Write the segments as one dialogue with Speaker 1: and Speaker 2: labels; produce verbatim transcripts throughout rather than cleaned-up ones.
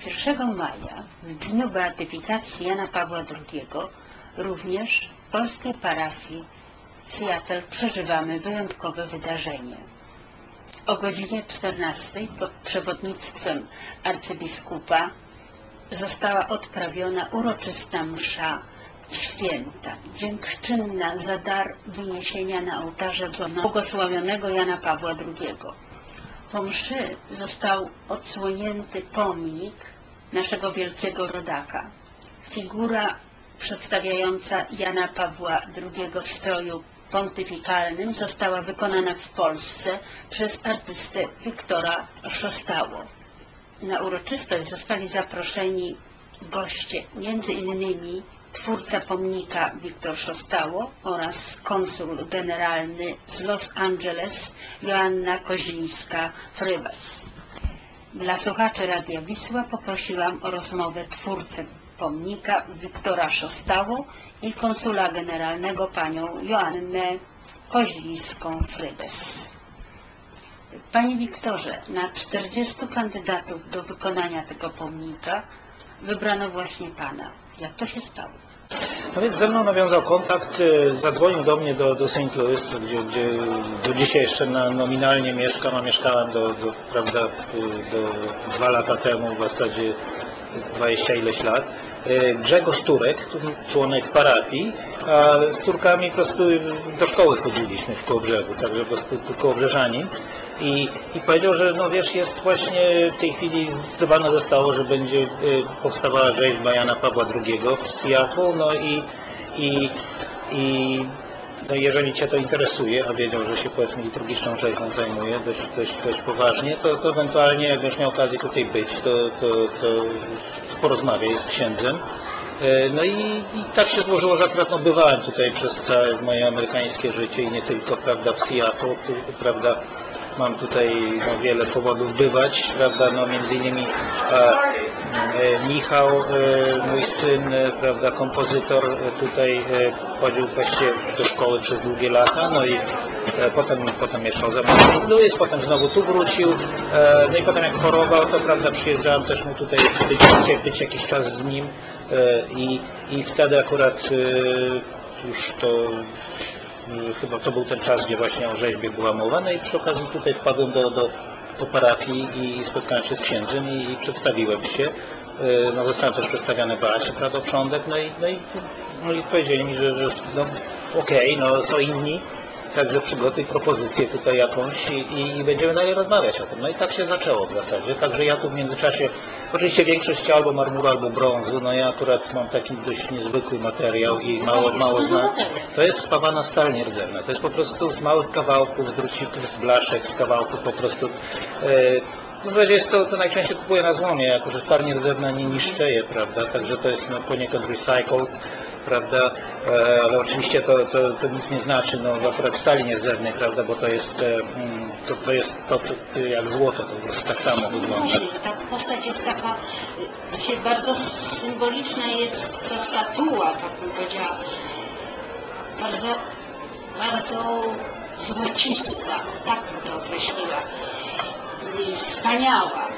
Speaker 1: pierwszego maja, w dniu beatyfikacji Jana Pawła drugiego, również w polskiej parafii Seattle przeżywamy wyjątkowe wydarzenie. O godzinie czternastej pod przewodnictwem arcybiskupa została odprawiona uroczysta msza święta, dziękczynna za dar wyniesienia na ołtarze błogosławionego Jana Pawła drugiego. Po mszy został odsłonięty pomnik naszego wielkiego rodaka. Figura przedstawiająca Jana Pawła drugiego w stroju pontyfikalnym została wykonana w Polsce przez artystę Wiktora Szostało. Na uroczystość zostali zaproszeni goście, między innymi twórca pomnika Wiktor Szostało oraz konsul generalny z Los Angeles Joanna Kozińska-Frybas. Dla słuchaczy Radia Wisła poprosiłam o rozmowę twórcę pomnika Wiktora Szostało i konsula generalnego panią Joannę Kozińską-Frybas. Panie Wiktorze, na czterdziestu kandydatów do wykonania tego pomnika wybrano właśnie pana. Jak to się stało?
Speaker 2: No więc ze mną nawiązał kontakt, zadzwonił do mnie do, do Saint Louis, gdzie, gdzie do dzisiaj jeszcze na, nominalnie mieszkam, a mieszkałem do, do, prawda, do dwa lata temu, w zasadzie dwadzieścia ileś lat. Grzegorz Turek, członek parafii, a z Turkami po prostu do szkoły chodziliśmy w Kołobrzegu, także po prostu kołobrzeżanin. I, I powiedział, że no wiesz, jest właśnie w tej chwili zdecydowane zostało, że będzie y, powstawała rzeźba Jana Pawła drugiego w Seattle, no i, i, i no jeżeli Cię to interesuje, a wiedział, że się powiedzmy liturgiczną rzeźbą zajmuje dość, dość, dość poważnie, to, to ewentualnie jakbyś miał okazję tutaj być, to, to, to porozmawiaj z księdzem. No i, i tak się złożyło, że akurat no, bywałem tutaj przez całe moje amerykańskie życie i nie tylko, prawda, w Seattle, tu, prawda, mam tutaj no, wiele powodów bywać, prawda, no między innymi e, e, Michał, e, mój syn, e, prawda, kompozytor, e, tutaj e, chodził właściwie do szkoły przez długie lata, no i e, potem, potem mieszkał za mną w Saint Louis, potem znowu tu wrócił, e, no i potem jak chorował, to prawda, przyjeżdżałem też mu tutaj być, być jakiś czas z nim e, i, i wtedy akurat e, już to chyba to był ten czas, gdzie właśnie o rzeźbie była mowa, no i przy okazji tutaj wpadłem do, do, do parafii i spotkałem się z księdzem i, i przedstawiłem się. No, zostałem też przedstawiony Beacie Pradoprządek, no i, no i, no i powiedzieli mi, że, że no, okej, okay, no są inni, także przygotuj propozycję tutaj jakąś i, i, i będziemy dalej rozmawiać o tym. No i tak się zaczęło w zasadzie, także ja tu w międzyczasie, oczywiście większość albo marmuru, albo brązu, no ja akurat mam taki dość niezwykły materiał i mało, mało znam. To jest spawana stal nierdzewna, to jest po prostu z małych kawałków, z drucików, z blaszek, z kawałków po prostu. Yy, W zasadzie jest to, to najczęściej kupuje na złomie, jako że stal nierdzewna nie niszczeje, prawda, także to jest no, poniekąd recycled, prawda, e, ale oczywiście to, to, to nic nie znaczy, no akurat w stali nierdzewnej, prawda, bo to jest, e, to, to jest to, to jak złoto, to po prostu tak samo wygląda.
Speaker 1: Właśnie, ta postać jest taka, gdzie bardzo symboliczna jest ta statua, tak bym powiedziała, bardzo, bardzo złocista, tak bym to określiła. Wspaniała.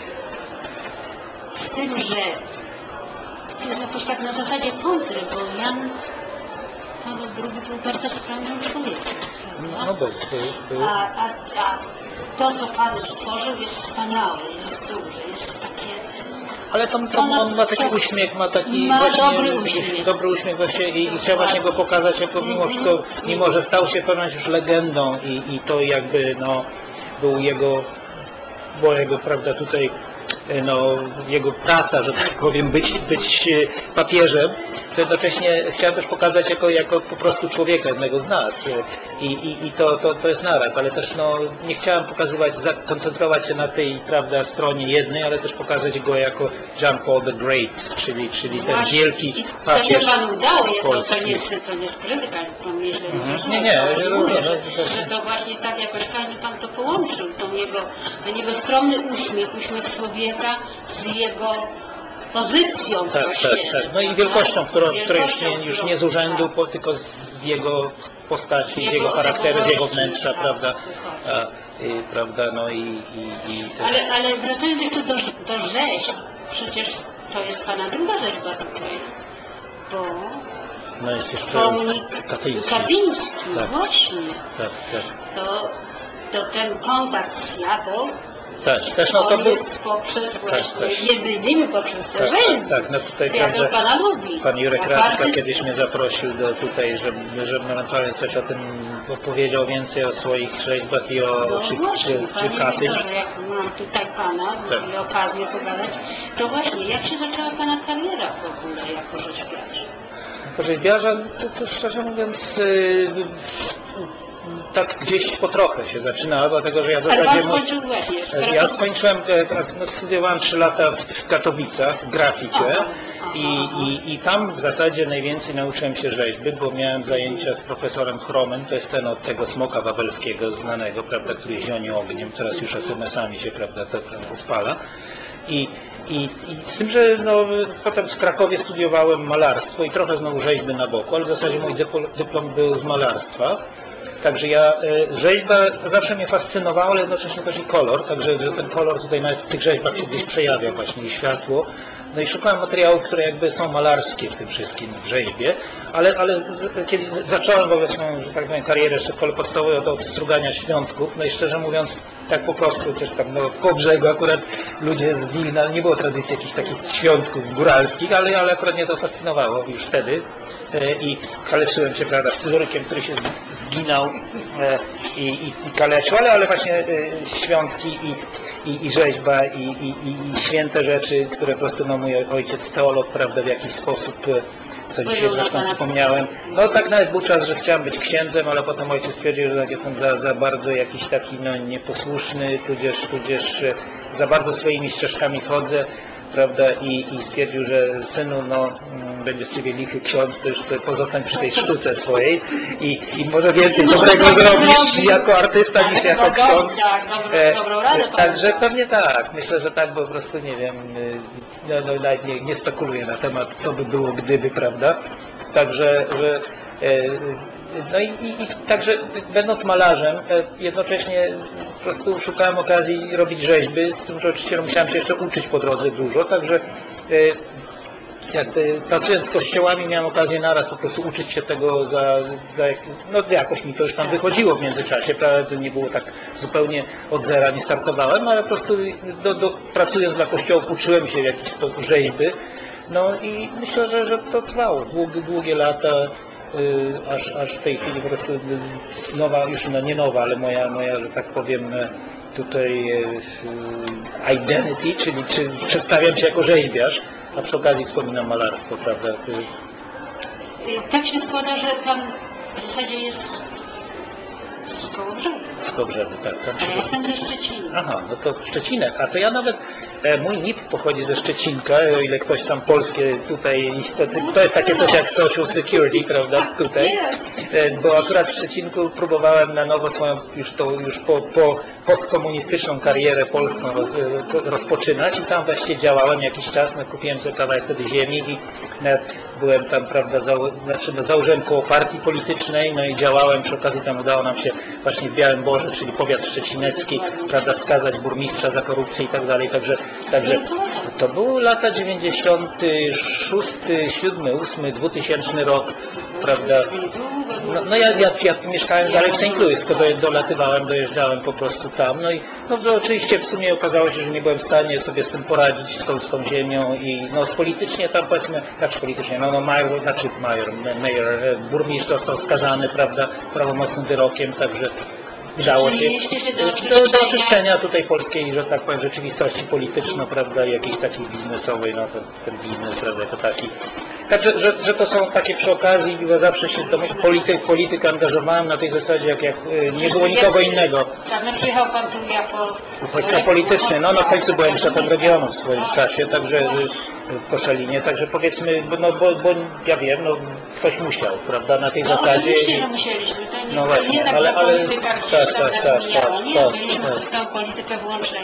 Speaker 1: Z tym, że to jest jakoś tak na zasadzie kontry, bo Jan Paweł drugi był bardzo sprawnym człowiekiem.
Speaker 2: No był, był, był.
Speaker 1: A, a, a to, co Pan stworzył, jest wspaniałe, jest duże, jest takie...
Speaker 2: Ale to, to
Speaker 1: Ona,
Speaker 2: on ma taki
Speaker 1: to
Speaker 2: uśmiech, ma taki
Speaker 1: ma
Speaker 2: właśnie
Speaker 1: dobry uśmiech.
Speaker 2: dobry uśmiech właśnie i, i trzeba właśnie go pokazać, jako mimo wszystko, mimo że stał się pewnie już legendą i, i to jakby no był jego, bo jego, prawda, tutaj no, jego praca, że tak powiem, być, być papieżem, to jednocześnie chciałem też pokazać jako, jako po prostu człowieka, jednego z nas i, i, i to, to, to jest naraz, ale też no, nie chciałem pokazywać, koncentrować się na tej, prawda, stronie jednej, ale też pokazać go jako John Paul the Great, czyli, czyli ten wielki papież.
Speaker 1: To się Panu udało, to, to, nie jest, to nie jest krytyka, Pan mnie źle nie zrozumiał.
Speaker 2: Nie, nie, nie rozumiem.
Speaker 1: Że, że to właśnie tak jakoś fajnie Pan to połączył, tą jego, ten jego skromny uśmiech, uśmiech człowieka z jego pozycją.
Speaker 2: Tak, tak, tak. No i wielkością, którą, której już nie, już nie z urzędu, po, tylko z jego postaci, z jego charakteru, z jego wnętrza, prawda? A, i, prawda, no i, i, i też...
Speaker 1: ale, ale wracając jeszcze do, do rzeźb, przecież to jest pana druga rzeźba tutaj, bo
Speaker 2: No jest jeszcze
Speaker 1: pomnik
Speaker 2: Katyński.
Speaker 1: Katyński,
Speaker 2: Tak.
Speaker 1: właśnie.
Speaker 2: Tak, tak.
Speaker 1: To, to ten kontakt z Jadą,
Speaker 2: Też, też no to
Speaker 1: on
Speaker 2: był...
Speaker 1: jest poprzez właśnie,
Speaker 2: tak.
Speaker 1: między innymi poprzez te
Speaker 2: Tak,
Speaker 1: rzeźby.
Speaker 2: tak, no tutaj
Speaker 1: Z Jadą
Speaker 2: prawda,
Speaker 1: pana lubi.
Speaker 2: pan Jurek
Speaker 1: Jako
Speaker 2: Radka
Speaker 1: artysty.
Speaker 2: kiedyś mnie zaprosił do tutaj, żeby, żebym ewentualnie coś o tym opowiedział więcej o swoich rzeźbach i o
Speaker 1: No
Speaker 2: czy,
Speaker 1: właśnie,
Speaker 2: czy, czy
Speaker 1: panie
Speaker 2: Katyń.
Speaker 1: Wiktorze, jak mam tutaj pana
Speaker 2: Tak.
Speaker 1: i okazję pogadać, to właśnie, jak się zaczęła pana kariera w ogóle jako rzeźbiarza?
Speaker 2: Jako rzeźbiarza, to, to szczerze mówiąc, yy, tak gdzieś po trochę się zaczynała, dlatego że ja w
Speaker 1: Ale pan
Speaker 2: zasadzie...
Speaker 1: skończył właśnie, skoro
Speaker 2: Ja
Speaker 1: to-
Speaker 2: skończyłem, e, no, studiowałem trzy lata w Katowicach, grafikę
Speaker 1: Aha, aha,
Speaker 2: i,
Speaker 1: aha.
Speaker 2: i, i tam w zasadzie najwięcej nauczyłem się rzeźby, bo miałem zajęcia z profesorem Chromem, to jest ten od tego smoka wawelskiego znanego, prawda, który zioni ogniem, teraz już es em esami się, prawda, to, to odpala. I, i, I z tym, że no, potem w Krakowie studiowałem malarstwo i trochę znowu rzeźby na boku, ale w zasadzie mój dyplom, dyplom był z malarstwa. Także ja, e, rzeźba zawsze mnie fascynowała, ale jednocześnie też i kolor, także że ten kolor tutaj nawet w tych rzeźbach się gdzieś przejawia właśnie i światło. No i szukałem materiałów, które jakby są malarskie w tym wszystkim w rzeźbie, ale, ale z, kiedy zacząłem wobec moją, że tak powiem, karierę jeszcze w szkole podstawowej od odstrugania świątków, no i szczerze mówiąc, tak po prostu, też tam no, po brzegu akurat ludzie z Wilna, nie było tradycji jakichś takich świątków góralskich, ale, ale akurat mnie to fascynowało już wtedy. I kaleczyłem się, prawda, z scyzorykiem, który się zginął i, i, i kaleczył, ale, ale właśnie świątki i, i, i rzeźba i, i, i święte rzeczy, które po prostu no, mój ojciec teolog, prawda, w jakiś sposób, co dzisiaj zresztą wspomniałem. No tak nawet był czas, że chciałem być księdzem, ale potem ojciec stwierdził, że tak jestem za, za bardzo jakiś taki no, nieposłuszny, tudzież, tudzież za bardzo swoimi ścieżkami chodzę. Prawda, i, i stwierdził, że synu, no, będzie z ciebie lichy ksiądz, to już sobie pozostań przy tej sztuce swojej i, i może więcej dobrego zrobisz jako artysta niż jako ksiądz.
Speaker 1: Tak, dobrą, dobrą radę pan
Speaker 2: Także
Speaker 1: dał.
Speaker 2: pewnie tak, myślę, że tak, bo po prostu nie wiem, no, no, nawet nie, nie spekuluję na temat, co by było gdyby, prawda, także, że no i, i, i także będąc malarzem, jednocześnie po prostu szukałem okazji robić rzeźby, z tym, że oczywiście musiałem się jeszcze uczyć po drodze dużo, także jakby pracując z kościołami miałem okazję naraz po prostu uczyć się tego za, za no jakoś mi to już tam wychodziło w międzyczasie, prawda, to nie było tak zupełnie od zera, nie startowałem, ale po prostu do, do, pracując dla kościołów uczyłem się w jakiś sposób rzeźby, no i myślę, że, że to trwało długie, długie lata, yy, aż, aż w tej chwili po prostu yy, nowa, już no nie nowa, ale moja, moja, że tak powiem, tutaj yy, identity, czyli czy przedstawiam się jako rzeźbiarz, a przy okazji wspominam malarstwo, prawda?
Speaker 1: Tak się składa, że pan w zasadzie jest z Kołobrzegu.
Speaker 2: Z Kołobrzegu, tak. Tam
Speaker 1: A ja jestem ze Szczecina.
Speaker 2: Aha, no to Szczecinek. A to ja nawet, e, mój N I P pochodzi ze Szczecinka, o ile ktoś tam polskie tutaj, istoty, to jest takie coś jak Social Security, prawda, tutaj. E, bo akurat w Szczecinku próbowałem na nowo swoją, już to, już po, po postkomunistyczną karierę polską roz, rozpoczynać i tam właśnie działałem jakiś czas, no kupiłem sobie kawałek wtedy ziemi i nawet byłem tam, prawda, zało, znaczy, no, założyłem koło partii politycznej, no i działałem, przy okazji tam udało nam się właśnie w Białym Boże, czyli powiat szczecinecki, prawda, skazać burmistrza za korupcję i tak dalej, także, także to były lata dziewięćdziesiąty szósty, siódmy, ósmy, dwutysięczny rok, prawda. No, no ja, ja, ja mieszkałem dalej w Saint Louis, tylko do, dolatywałem, dojeżdżałem po prostu tam, no i no, to oczywiście w sumie okazało się, że nie byłem w stanie sobie z tym poradzić, z tą, z tą ziemią i no politycznie tam powiedzmy, znaczy politycznie, no, no major, znaczy major, mayor, burmistrz został skazany, prawda, prawomocnym wyrokiem, także udało się do, do, do oczyszczenia tutaj polskiej, że tak powiem, rzeczywistości polityczno, prawda, i jakiejś takiej biznesowej, no ten, ten biznes, prawda, to taki. Także, że, że to są takie przy okazji, bo zawsze się do polityk, polityk angażowałem na tej zasadzie, jak, jak nie było nikogo innego.
Speaker 1: Prawda, przyjechał pan tu jako
Speaker 2: uchodźca polityczny, no, no w końcu byłem szefem regionu w swoim czasie, także w Koszalinie, także powiedzmy, no bo, bo ja wiem, no ktoś musiał, prawda, na tej
Speaker 1: no,
Speaker 2: zasadzie.
Speaker 1: Oczywiście, że musieliśmy, to nie,
Speaker 2: no właśnie,
Speaker 1: nie tak,
Speaker 2: ale,
Speaker 1: że
Speaker 2: ale
Speaker 1: polityka
Speaker 2: tak,
Speaker 1: gdzieś tam
Speaker 2: tak,
Speaker 1: nas
Speaker 2: tak,
Speaker 1: mijała,
Speaker 2: tak,
Speaker 1: nie,
Speaker 2: tak,
Speaker 1: byliśmy
Speaker 2: tak.
Speaker 1: w tą politykę włączeni, to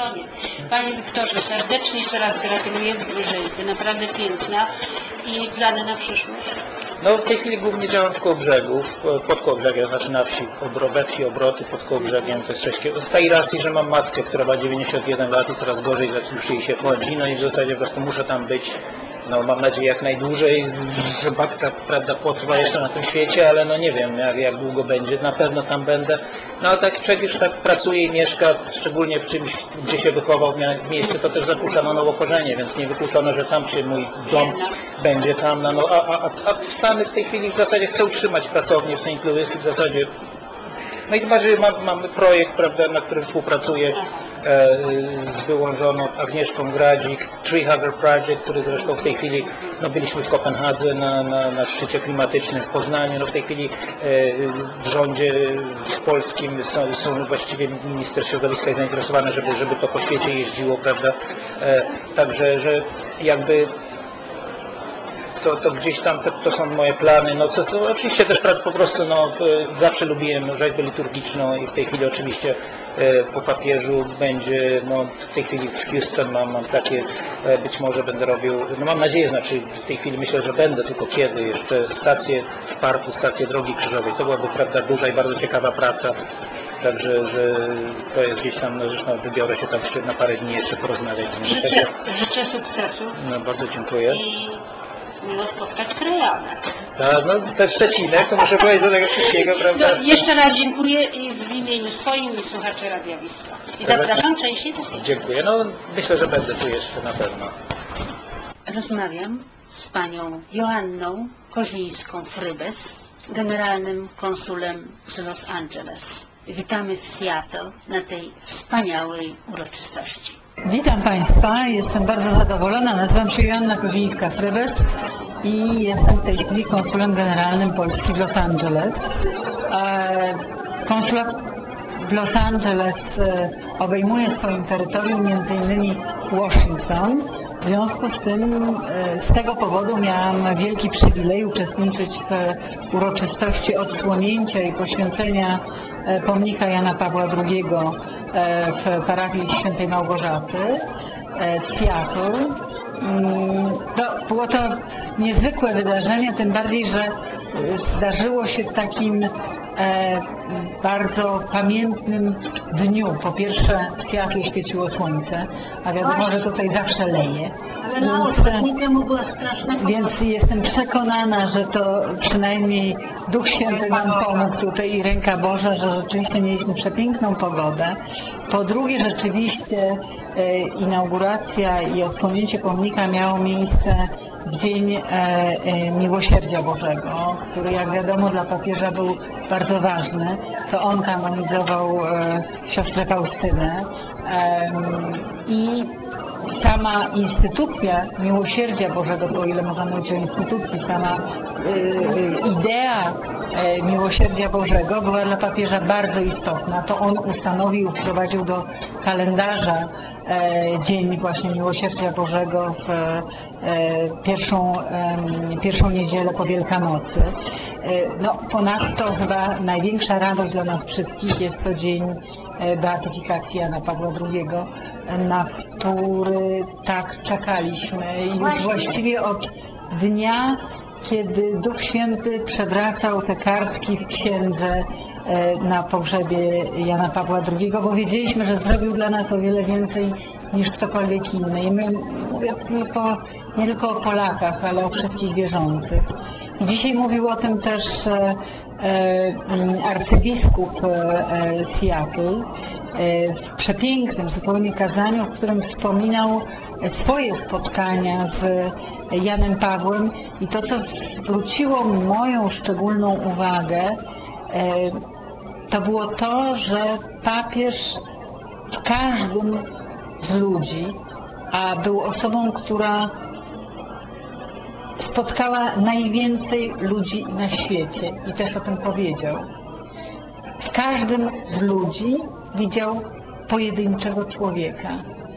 Speaker 1: salonie. Panie Wiktorze, serdecznie jeszcze raz gratuluję rzeźby, naprawdę piękna. I plany na przyszłość?
Speaker 2: No w tej chwili głównie działam w Kołobrzegu, pod Kołobrzegiem, znaczy na wsi, we wsi Obroty, pod Kołobrzegiem, to jest sześć kilometrów. Z tej racji, że mam matkę, która ma dziewięćdziesiąt jeden lat i coraz gorzej już jej się chodzi, no i w zasadzie po prostu muszę tam być. No mam nadzieję jak najdłużej, że matka, prawda, potrwa jeszcze na tym świecie, ale no nie wiem jak, jak długo będzie, na pewno tam będę. No ale tak przecież tak pracuje i mieszka, szczególnie w czymś, gdzie się wychował w mieście, to też zapuszcza na nowo korzenie, więc niewykluczone, że tam się mój dom będzie tam, no, no a, a, a w Stanach w tej chwili w zasadzie chcę utrzymać pracownię w Saint Louis i w zasadzie no i chyba, że mam, mamy projekt, prawda, na którym współpracuję e, z byłą żoną Agnieszką Gradzik, Tree Hugger Project, który zresztą w tej chwili, no byliśmy w Kopenhadze na, na, na szczycie klimatycznym w Poznaniu, no w tej chwili e, w rządzie polskim są, są właściwie minister środowiska jest zainteresowany, żeby, żeby to po świecie jeździło, prawda, e, także, że jakby To, to gdzieś tam to, to są moje plany. No, co, co, oczywiście też po prostu no, zawsze lubiłem rzeźbę liturgiczną i w tej chwili oczywiście e, po papieżu będzie, no, w tej chwili w Houston mam, mam takie, e, być może będę robił, no mam nadzieję, znaczy w tej chwili myślę, że będę, tylko kiedy jeszcze stację w parku, stację Drogi Krzyżowej. To byłaby prawda duża i bardzo ciekawa praca. Także, że to jest gdzieś tam, no zresztą wybiorę się tam jeszcze na parę dni jeszcze porozmawiać z nim.
Speaker 1: Życzę, życzę sukcesu.
Speaker 2: No bardzo dziękuję.
Speaker 1: I miło spotkać krajana.
Speaker 2: No, no ten przecinek, to muszę powiedzieć do tego wszystkiego, prawda?
Speaker 1: No, jeszcze raz dziękuję i w imieniu swoim i słuchaczy Radia Wisła. I zapraszam częściej do siebie.
Speaker 2: Dziękuję. No myślę, że będę tu jeszcze na pewno.
Speaker 1: Rozmawiam z panią Joanną Kozińską-Frybes, generalnym konsulem z Los Angeles. Witamy w Seattle na tej wspaniałej uroczystości.
Speaker 3: Witam Państwa, jestem bardzo zadowolona. Nazywam się Joanna Kozińska-Frybes i jestem w tej chwili konsulem generalnym Polski w Los Angeles. Konsulat w Los Angeles obejmuje swoim terytorium między innymi Washington. W związku z tym, z tego powodu miałam wielki przywilej uczestniczyć w uroczystości odsłonięcia i poświęcenia pomnika Jana Pawła drugiego w parafii Świętej Małgorzaty w Seattle. No, było to niezwykłe wydarzenie, tym bardziej, że zdarzyło się w takim e, bardzo pamiętnym dniu. Po pierwsze w Seattle świeciło słońce, a wiadomo, że tutaj zawsze leje.
Speaker 1: Ale mało, tygodni temu była straszna pogoda.
Speaker 3: Więc jestem przekonana, że to przynajmniej Duch Święty nam pomógł tutaj i ręka Boża, że rzeczywiście mieliśmy przepiękną pogodę. Po drugie, rzeczywiście e, inauguracja i odsłonięcie pomnika miało miejsce w Dzień e, e, Miłosierdzia Bożego, który jak wiadomo dla papieża był bardzo ważny. To on kanonizował e, siostrę Faustynę e, i sama instytucja Miłosierdzia Bożego, to o ile można mówić o instytucji, sama y, y, idea y, Miłosierdzia Bożego była dla papieża bardzo istotna. To on ustanowił, wprowadził do kalendarza y, dzień właśnie Miłosierdzia Bożego w y, pierwszą, y, pierwszą niedzielę po Wielkanocy. Y, no, ponadto chyba największa radość dla nas wszystkich jest to dzień beatyfikacji Jana Pawła drugiego, na który tak czekaliśmy już właściwie od dnia, kiedy Duch Święty przewracał te kartki w księdze na pogrzebie Jana Pawła drugiego, bo wiedzieliśmy, że zrobił dla nas o wiele więcej niż ktokolwiek inny. I my, mówię tylko, nie tylko o Polakach, ale o wszystkich wierzących. I dzisiaj mówił o tym też arcybiskup Seattle w przepięknym zupełnie kazaniu, w którym wspominał swoje spotkania z Janem Pawłem i to, co zwróciło moją szczególną uwagę, to było to, że papież w każdym z ludzi, a był osobą, która spotkała najwięcej ludzi na świecie i też o tym powiedział. W każdym z ludzi widział pojedynczego człowieka.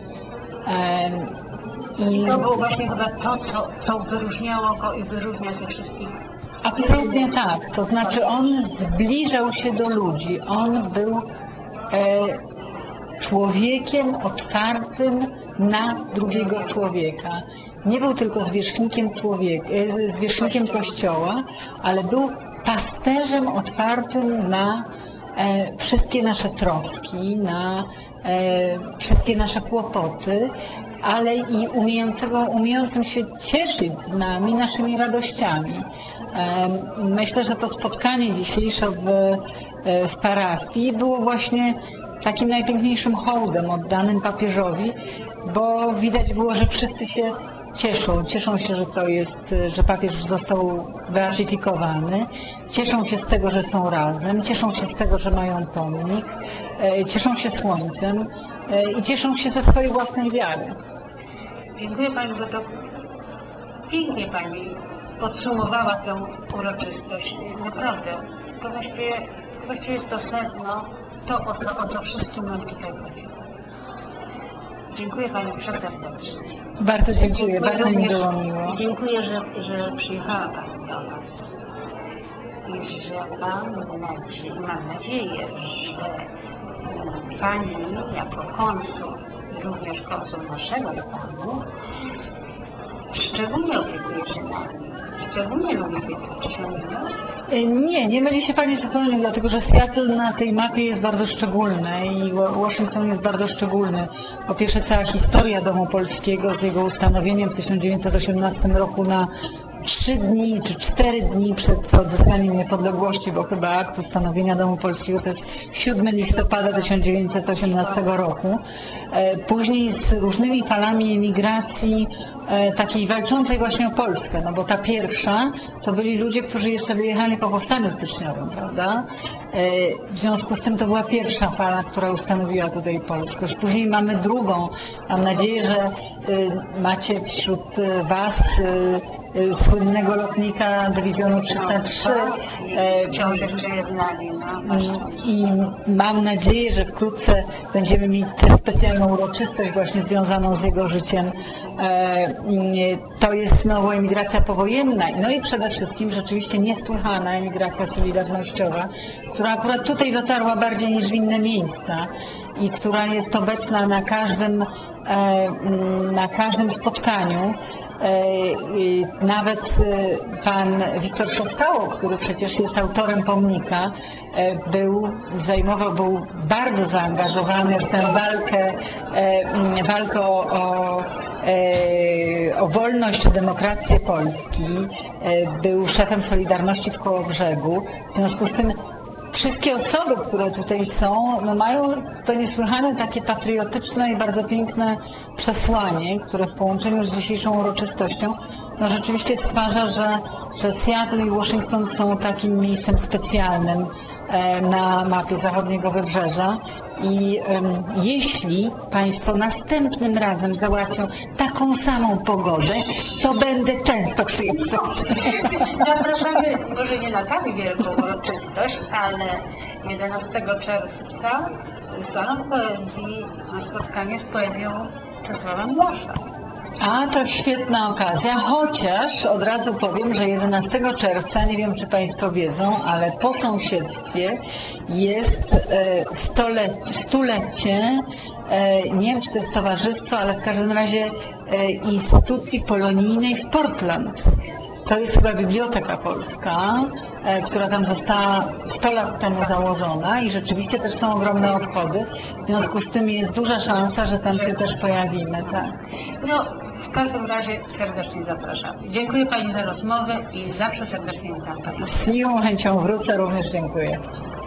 Speaker 1: I to było właśnie chyba to, co, co wyróżniało go i wyróżnia ze wszystkich.
Speaker 3: Absolutnie tak. To znaczy on zbliżał się do ludzi. On był e, człowiekiem otwartym na drugiego człowieka. Nie był tylko zwierzchnikiem, człowiek, zwierzchnikiem Kościoła, ale był pasterzem otwartym na e, wszystkie nasze troski, na e, wszystkie nasze kłopoty, ale i umiejącego, umiejącym się cieszyć z nami, naszymi radościami. E, myślę, że to spotkanie dzisiejsze w, w parafii było właśnie takim najpiękniejszym hołdem oddanym papieżowi, bo widać było, że wszyscy się cieszą. Cieszą się, że to jest, że papież został beatyfikowany. Cieszą się z tego, że są razem. Cieszą się z tego, że mają pomnik. Cieszą się słońcem i cieszą się ze swojej własnej wiary.
Speaker 1: Dziękuję Pani, bo to pięknie Pani podsumowała tę uroczystość. Naprawdę, to właściwie, właściwie jest to sedno, to o co, o co wszystkim nam tutaj chodzi. Dziękuję Pani przeserdecznie.
Speaker 3: Bardzo dziękuję,
Speaker 1: Dziękuję
Speaker 3: bardzo mi
Speaker 1: również,
Speaker 3: było miło.
Speaker 1: Dziękuję, że, że przyjechała Pani do nas i że mam nadzieję, mam nadzieję, że Pani jako konsul, również konsul naszego stanu, szczególnie opiekuje się nami, szczególnie lubi Seattle. Czy się myli?
Speaker 3: Nie, nie myli się Pani zupełnie, dlatego że Seattle na tej mapie jest bardzo szczególny i Waszyngton jest bardzo szczególny. Po pierwsze, cała historia Domu Polskiego z jego ustanowieniem w tysiąc dziewięćset osiemnastym roku na trzy dni czy cztery dni przed odzyskaniem niepodległości, bo chyba akt ustanowienia Domu Polskiego to jest siódmego listopada tysiąc dziewięćset osiemnastego roku. Później z różnymi falami emigracji takiej walczącej właśnie o Polskę, no bo ta pierwsza to byli ludzie, którzy jeszcze wyjechali po powstaniu styczniowym, prawda? W związku z tym to była pierwsza fala, która ustanowiła tutaj polskość. Później mamy drugą. Mam nadzieję, że macie wśród Was słynnego lotnika dywizjonu trzysta trzy.
Speaker 1: Wciąż jeszcze jest z nami. No,
Speaker 3: I mam nadzieję, że wkrótce będziemy mieć tę specjalną uroczystość właśnie związaną z jego życiem. To jest znowu emigracja powojenna. No i przede wszystkim rzeczywiście niesłychana emigracja solidarnościowa, która akurat tutaj dotarła bardziej niż w inne miejsca i która jest obecna na każdym, na każdym spotkaniu. Nawet pan Wiktor Szostało, który przecież jest autorem pomnika, był, zajmował, był bardzo zaangażowany w tę walkę, walkę o, o, o wolność, o demokrację Polski. Był szefem Solidarności w Kołobrzegu. W związku z tym wszystkie osoby, które tutaj są, no mają to niesłychane takie patriotyczne i bardzo piękne przesłanie, które w połączeniu z dzisiejszą uroczystością no rzeczywiście stwarza, że, że Seattle i Waszyngton są takim miejscem specjalnym na mapie zachodniego wybrzeża. I um, jeśli Państwo następnym razem załatwią taką samą pogodę, to będę często przyjeżdżać.
Speaker 1: Zapraszamy, może nie na tak wielką uroczystość, ale jedenastego czerwca Salon Poezji na spotkanie z poezją Czesława Miłosza.
Speaker 3: A to świetna okazja, chociaż od razu powiem, że jedenastego czerwca, nie wiem czy Państwo wiedzą, ale po sąsiedztwie jest stulecie, stulecie nie wiem czy to jest towarzystwo, ale w każdym razie instytucji polonijnej w Portland. To jest chyba Biblioteka Polska, która tam została sto lat temu założona i rzeczywiście też są ogromne obchody. W związku z tym jest duża szansa, że tam się też pojawimy. Tak.
Speaker 1: No, w każdym razie serdecznie zapraszam. Dziękuję Pani za rozmowę i zawsze serdecznie witam Pani.
Speaker 3: Z miłą chęcią wrócę, również dziękuję.